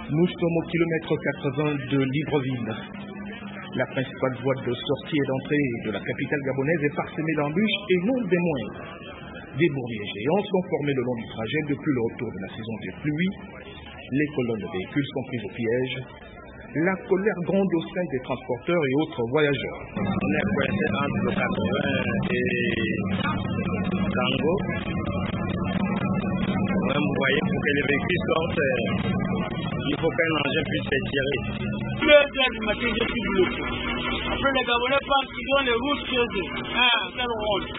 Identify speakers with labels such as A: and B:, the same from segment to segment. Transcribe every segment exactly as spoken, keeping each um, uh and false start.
A: Nous sommes au kilomètre quatre-vingts de Libreville. La principale voie de sortie et d'entrée de la capitale gabonaise est parsemée d'embûches et non des moindres. Des bourbiers géants sont formés le long du trajet depuis le retour de la saison des pluies. Les colonnes de véhicules sont prises au piège. La colère gronde au sein des transporteurs et autres voyageurs.
B: On est coincé entre le quatre-vingts et Tango. Vous voyez, pour que les véhicules sortent, il faut qu'un engin puisse s'étirer.
C: deux heures du matin, je suis bloqué. Après, les Gabonais pensent qu'ils ont les routes chez eux. Ah, quelle honte.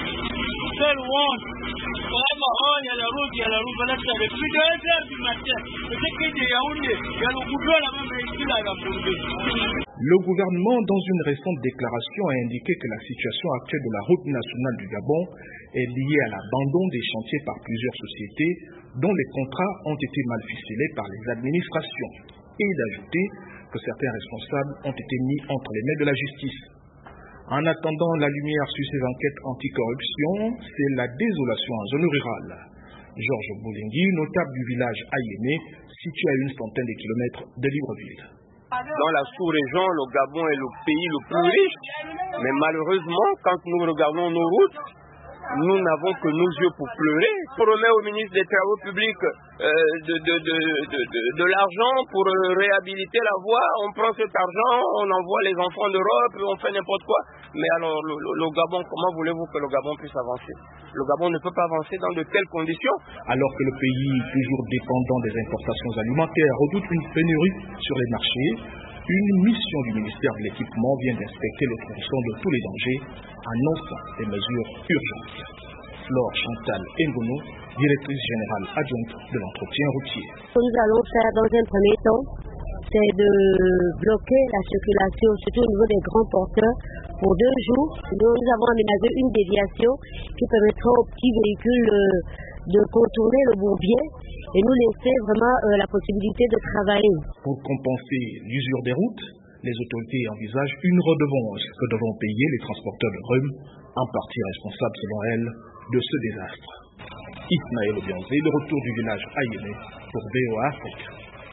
C: Quelle honte. Vraiment, oh, il y a la route, il y a la route. Voilà, ça depuis deux heures du matin. C'est que de Yaoundé, il y a le goudron là-bas, mais ici, là, il va tomber.
A: Le gouvernement, dans une récente déclaration, a indiqué que la situation actuelle de la route nationale du Gabon est liée à l'abandon des chantiers par plusieurs sociétés dont les contrats ont été mal ficelés par les administrations, et d'ajouter que certains responsables ont été mis entre les mains de la justice. En attendant la lumière sur ces enquêtes anticorruption, c'est la désolation en zone rurale. Georges Boulingui, notable du village Ayémé, situé à une centaine de kilomètres de Libreville.
D: Dans la sous-région, le Gabon est le pays le plus riche, mais malheureusement, quand nous regardons nos routes, nous n'avons que nos yeux pour pleurer. On remet au ministre des Travaux publics euh, de, de, de, de, de, de l'argent pour euh, réhabiliter la voie. On prend cet argent, on envoie les enfants d'Europe, on fait n'importe quoi. Mais alors, le, le, le Gabon, comment voulez-vous que le Gabon puisse avancer? Le Gabon ne peut pas avancer dans de telles conditions.
A: Alors que le pays, toujours dépendant des importations alimentaires, redoute une pénurie sur les marchés, une mission du ministère de l'Équipement vient d'inspecter les conditions de tous les dangers, annonçant des mesures urgentes. Flore Chantal Ngono, directrice générale adjointe de l'entretien routier.
E: Ce que nous allons faire dans un premier temps, c'est de bloquer la circulation, surtout au niveau des grands porteurs, pour deux jours. Nous avons aménagé une déviation qui permettra aux petits véhicules de contourner le bourbier et nous laisser vraiment euh, la possibilité de travailler.
A: Pour compenser l'usure des routes, les autorités envisagent une redevance que devront payer les transporteurs de rhum, en partie responsables selon elles de ce désastre. Ismaël Obianzé, le retour du village Ayémé pour V O A Afrique.